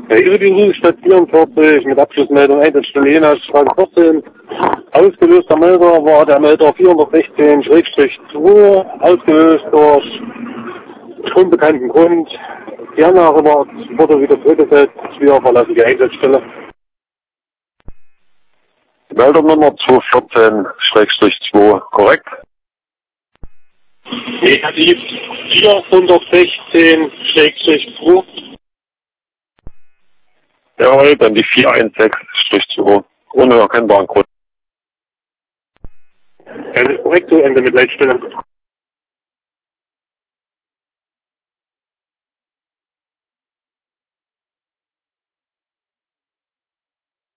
Über die Ruhestadt 44 mit Abschlussmeldung Einsatzstelle Jena Straße 14. Ausgelöster Melder war der Melder 416-2, ausgelöst durch unbekannten Grund. Die Anlage wurde wieder zurückgesetzt. Wir verlassen die Einsatzstelle. Meldernummer 214-2, korrekt? Negativ 416-2. Jawohl, dann die 416-2, ohne erkennbaren Grund. Korrekt, Ende mit Leitstelle.